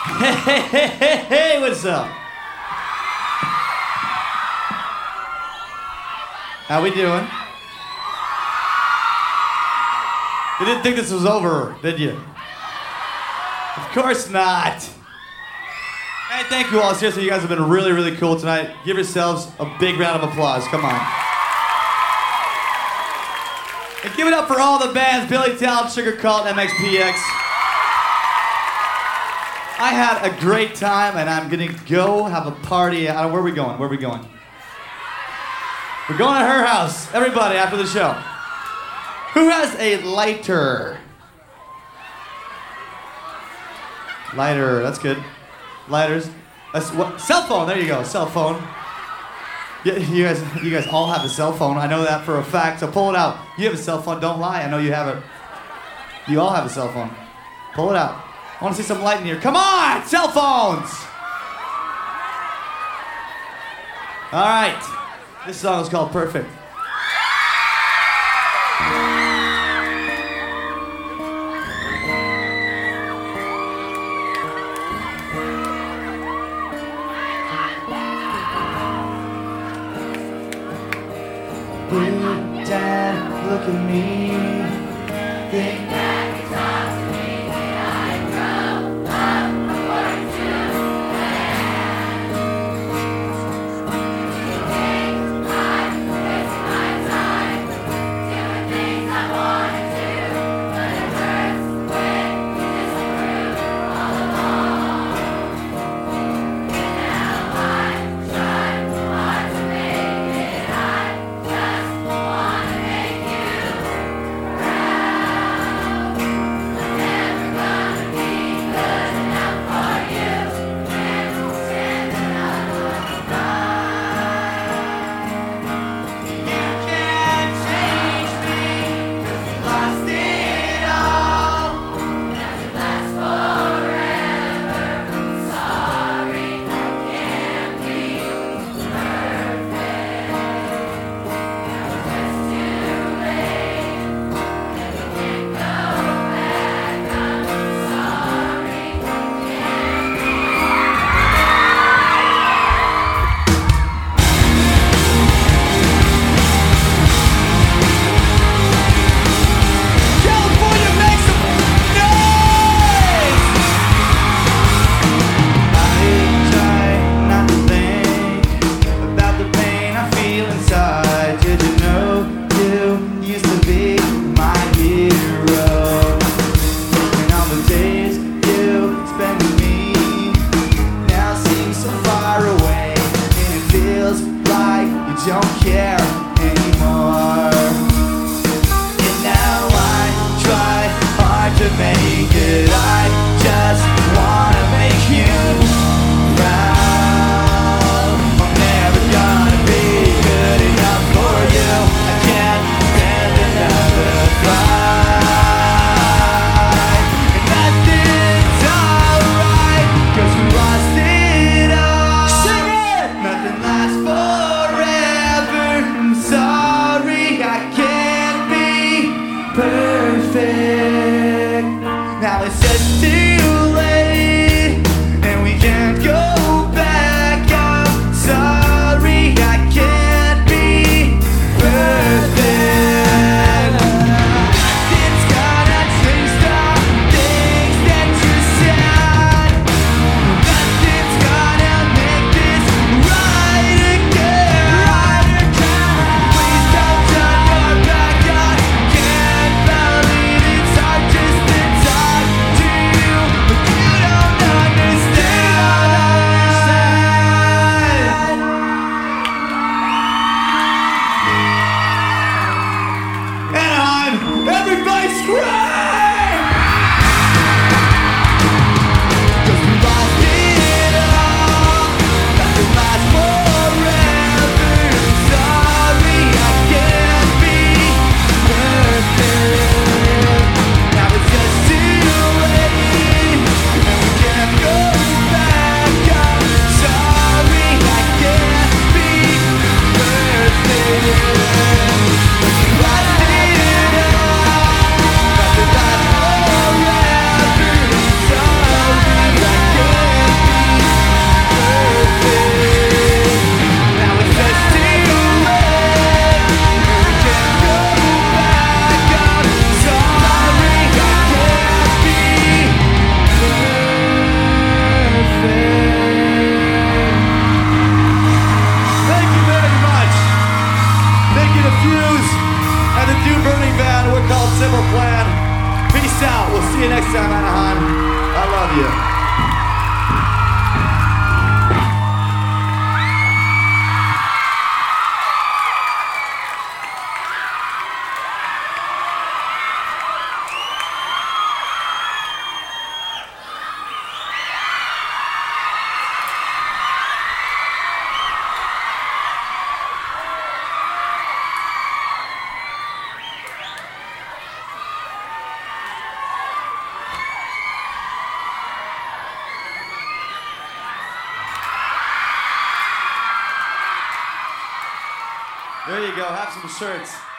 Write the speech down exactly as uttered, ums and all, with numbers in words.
Hey, hey, hey, hey, hey, what's up? How we doing? You didn't think this was over, did you? Of course not. Hey, thank you all. Seriously, you guys have been really, really cool tonight. Give yourselves a big round of applause. Come on. And give it up for all the bands, Billy Talent, Sugar Cult, M X P X. I had a great time, and I'm gonna go have a party. Uh, where are we going? Where are we going? We're going to her house. Everybody, after the show. Who has a lighter? Lighter, that's good. Lighters. That's what, cell phone, there you go, cell phone. Yeah, you guys, you guys all have a cell phone. I know that for a fact, so pull it out. You have a cell phone, don't lie, I know you have it. You all have a cell phone. Pull it out. I want to see some light in here. Come on, cell phones! All right, this song is called Perfect. Big Dad, look at me. Think back and talk to me. I grow up according to plan. Things I waste my time doing things I want to do, but it hurts when you disapprove all along. And now I'm trying hard to make it. I just wanna make you proud. see you next time, Anaheim. I love you. There you go, have some shirts.